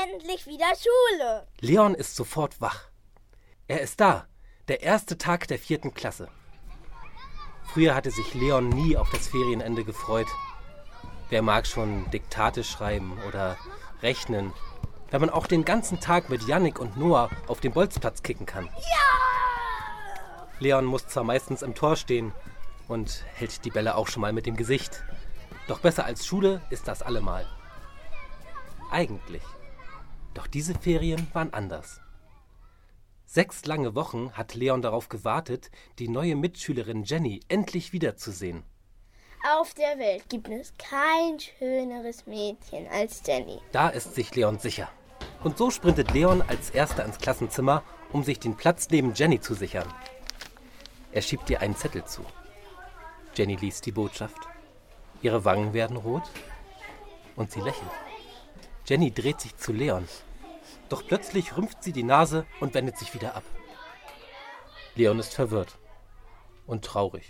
endlich wieder Schule. Leon ist sofort wach. Er ist da, der erste Tag der 4. Klasse. Früher hatte sich Leon nie auf das Ferienende gefreut. Wer mag schon Diktate schreiben oder rechnen, wenn man auch den ganzen Tag mit Jannik und Noah auf dem Bolzplatz kicken kann. Ja! Leon muss zwar meistens im Tor stehen und hält die Bälle auch schon mal mit dem Gesicht. Doch besser als Schule ist das allemal. Eigentlich. Doch diese Ferien waren anders. 6 lange Wochen hat Leon darauf gewartet, die neue Mitschülerin Jenny endlich wiederzusehen. Auf der Welt gibt es kein schöneres Mädchen als Jenny. Da ist sich Leon sicher. Und so sprintet Leon als Erster ins Klassenzimmer, um sich den Platz neben Jenny zu sichern. Er schiebt ihr einen Zettel zu. Jenny liest die Botschaft. Ihre Wangen werden rot und sie lächelt. Jenny dreht sich zu Leon. Doch plötzlich rümpft sie die Nase und wendet sich wieder ab. Leon ist verwirrt und traurig.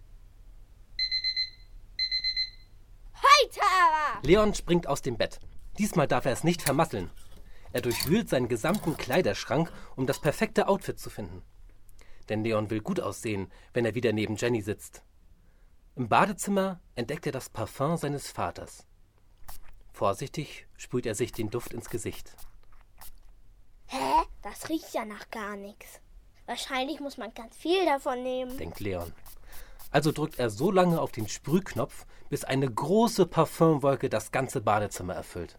Hi, Tara! Leon springt aus dem Bett. Diesmal darf er es nicht vermasseln. Er durchwühlt seinen gesamten Kleiderschrank, um das perfekte Outfit zu finden. Denn Leon will gut aussehen, wenn er wieder neben Jenny sitzt. Im Badezimmer entdeckt er das Parfum seines Vaters. Vorsichtig sprüht er sich den Duft ins Gesicht. Hä? Das riecht ja nach gar nichts. Wahrscheinlich muss man ganz viel davon nehmen, denkt Leon. Also drückt er so lange auf den Sprühknopf, bis eine große Parfümwolke das ganze Badezimmer erfüllt.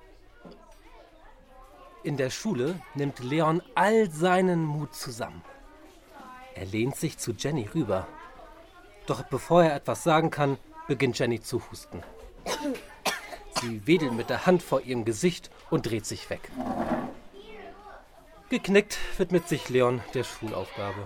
In der Schule nimmt Leon all seinen Mut zusammen. Er lehnt sich zu Jenny rüber. Doch bevor er etwas sagen kann, beginnt Jenny zu husten. Sie wedelt mit der Hand vor ihrem Gesicht und dreht sich weg. Geknickt widmet sich Leon der Schulaufgabe.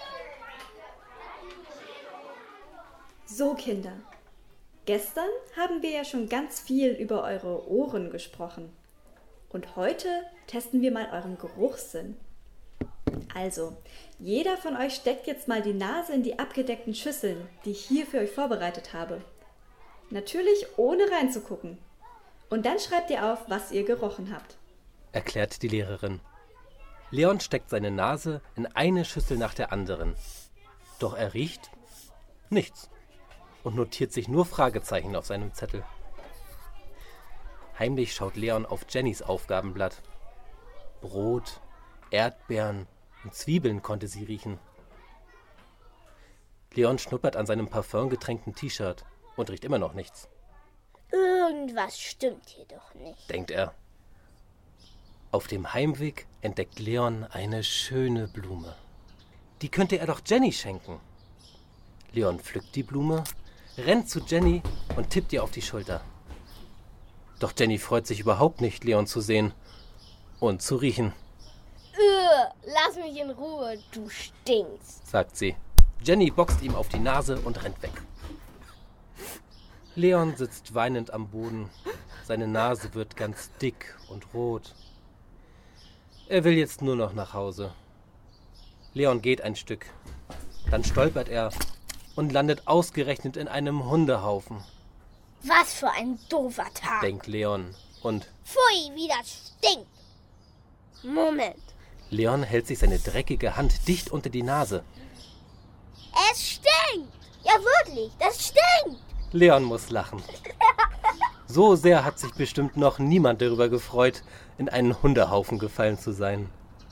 So, Kinder. Gestern haben wir ja schon ganz viel über eure Ohren gesprochen. Und heute testen wir mal euren Geruchssinn. Also, jeder von euch steckt jetzt mal die Nase in die abgedeckten Schüsseln, die ich hier für euch vorbereitet habe. Natürlich ohne reinzugucken. Und dann schreibt ihr auf, was ihr gerochen habt. Erklärt die Lehrerin. Leon steckt seine Nase in eine Schüssel nach der anderen. Doch er riecht nichts und notiert sich nur Fragezeichen auf seinem Zettel. Heimlich schaut Leon auf Jennys Aufgabenblatt. Brot, Erdbeeren und Zwiebeln konnte sie riechen. Leon schnuppert an seinem parfümgetränkten T-Shirt und riecht immer noch nichts. Irgendwas stimmt hier doch nicht, denkt er. Auf dem Heimweg entdeckt Leon eine schöne Blume. Die könnte er doch Jenny schenken. Leon pflückt die Blume, rennt zu Jenny und tippt ihr auf die Schulter. Doch Jenny freut sich überhaupt nicht, Leon zu sehen und zu riechen. Lass mich in Ruhe, du stinkst, sagt sie. Jenny boxt ihm auf die Nase und rennt weg. Leon sitzt weinend am Boden. Seine Nase wird ganz dick und rot. Er will jetzt nur noch nach Hause. Leon geht ein Stück. Dann stolpert er und landet ausgerechnet in einem Hundehaufen. Was für ein doofer Tag, denkt Leon und pfui, wie das stinkt. Moment. Leon hält sich seine dreckige Hand dicht unter die Nase. Es stinkt. Ja, wirklich, das stinkt. Leon muss lachen. So sehr hat sich bestimmt noch niemand darüber gefreut, in einen Hundehaufen gefallen zu sein.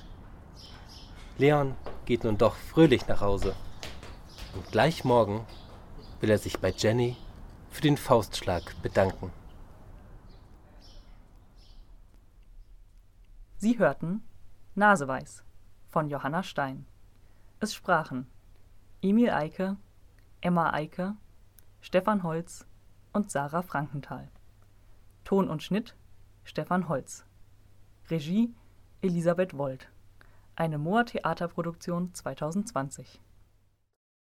Leon geht nun doch fröhlich nach Hause. Und gleich morgen will er sich bei Jenny für den Faustschlag bedanken. Sie hörten Naseweiß von Johanna Stein. Es sprachen Emil Eike, Emma Eike, Stefan Holz und Sarah Frankenthal. Ton und Schnitt Stefan Holz. Regie Elisabeth Wold. Eine Moa Theaterproduktion 2020.